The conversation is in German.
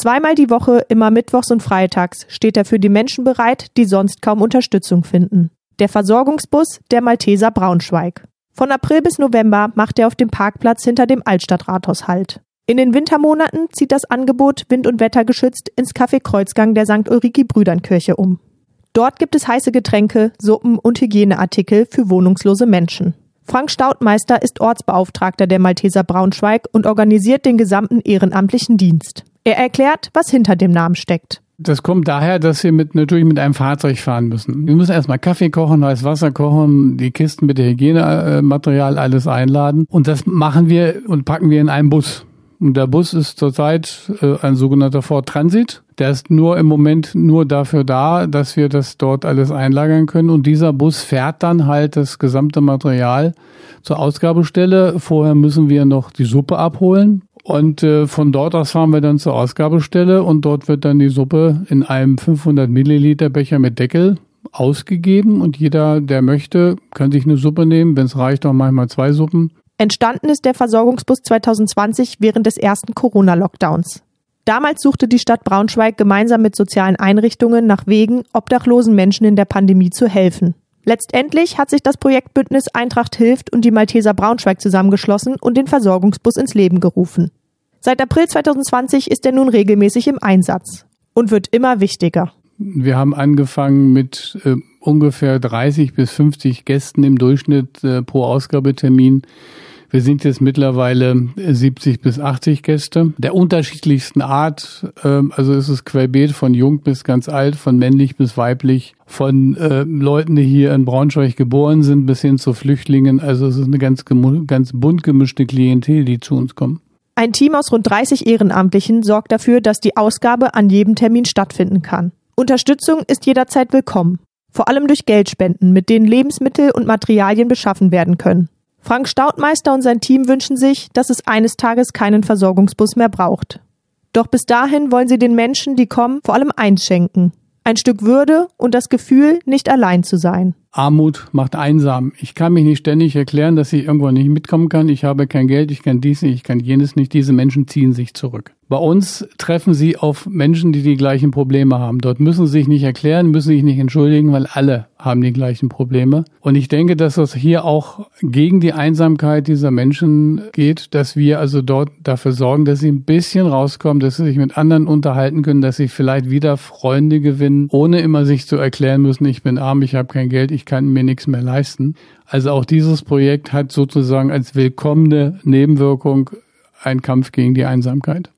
2-mal die Woche, immer mittwochs und freitags, steht er für die Menschen bereit, die sonst kaum Unterstützung finden. Der Versorgungsbus der Malteser Braunschweig. Von April bis November macht er auf dem Parkplatz hinter dem Altstadtrathaus Halt. In den Wintermonaten zieht das Angebot wind- und wettergeschützt ins Café Kreuzgang der St. Ulriki-Brüdernkirche um. Dort gibt es heiße Getränke, Suppen und Hygieneartikel für wohnungslose Menschen. Frank Staudmeister ist Ortsbeauftragter der Malteser Braunschweig und organisiert den gesamten ehrenamtlichen Dienst. Er erklärt, was hinter dem Namen steckt. Das kommt daher, dass wir natürlich mit einem Fahrzeug fahren müssen. Wir müssen erstmal Kaffee kochen, heißes Wasser kochen, die Kisten mit dem Hygienematerial alles einladen. Und das machen wir und packen wir in einen Bus. Und der Bus ist zurzeit ein sogenannter Ford Transit. Der ist im Moment nur dafür da, dass wir das dort alles einlagern können. Und dieser Bus fährt dann halt das gesamte Material zur Ausgabestelle. Vorher müssen wir noch die Suppe abholen. Und von dort aus fahren wir dann zur Ausgabestelle und dort wird dann die Suppe in einem 500 Milliliter Becher mit Deckel ausgegeben. Und jeder, der möchte, kann sich eine Suppe nehmen. Wenn es reicht, auch manchmal 2 Suppen. Entstanden ist der Versorgungsbus 2020 während des ersten Corona-Lockdowns. Damals suchte die Stadt Braunschweig gemeinsam mit sozialen Einrichtungen nach Wegen, obdachlosen Menschen in der Pandemie zu helfen. Letztendlich hat sich das Projektbündnis Eintracht hilft und die Malteser Braunschweig zusammengeschlossen und den Versorgungsbus ins Leben gerufen. Seit April 2020 ist er nun regelmäßig im Einsatz und wird immer wichtiger. Wir haben angefangen mit ungefähr 30 bis 50 Gästen im Durchschnitt pro Ausgabetermin. Wir sind jetzt mittlerweile 70 bis 80 Gäste der unterschiedlichsten Art. Also es ist querbeet von jung bis ganz alt, von männlich bis weiblich, von Leuten, die hier in Braunschweig geboren sind, bis hin zu Flüchtlingen. Also es ist eine ganz bunt gemischte Klientel, die zu uns kommen. Ein Team aus rund 30 Ehrenamtlichen sorgt dafür, dass die Ausgabe an jedem Termin stattfinden kann. Unterstützung ist jederzeit willkommen. Vor allem durch Geldspenden, mit denen Lebensmittel und Materialien beschaffen werden können. Frank Staudmeister und sein Team wünschen sich, dass es eines Tages keinen Versorgungsbus mehr braucht. Doch bis dahin wollen sie den Menschen, die kommen, vor allem eins schenken: ein Stück Würde und das Gefühl, nicht allein zu sein. Armut macht einsam. Ich kann mich nicht ständig erklären, dass ich irgendwo nicht mitkommen kann. Ich habe kein Geld, ich kann dies nicht, ich kann jenes nicht. Diese Menschen ziehen sich zurück. Bei uns treffen sie auf Menschen, die die gleichen Probleme haben. Dort müssen sie sich nicht erklären, müssen sich nicht entschuldigen, weil alle haben die gleichen Probleme. Und ich denke, dass es hier auch gegen die Einsamkeit dieser Menschen geht, dass wir also dort dafür sorgen, dass sie ein bisschen rauskommen, dass sie sich mit anderen unterhalten können, dass sie vielleicht wieder Freunde gewinnen, ohne immer sich zu erklären müssen, ich bin arm, ich habe kein Geld, ich kann mir nichts mehr leisten. Also auch dieses Projekt hat sozusagen als willkommene Nebenwirkung einen Kampf gegen die Einsamkeit.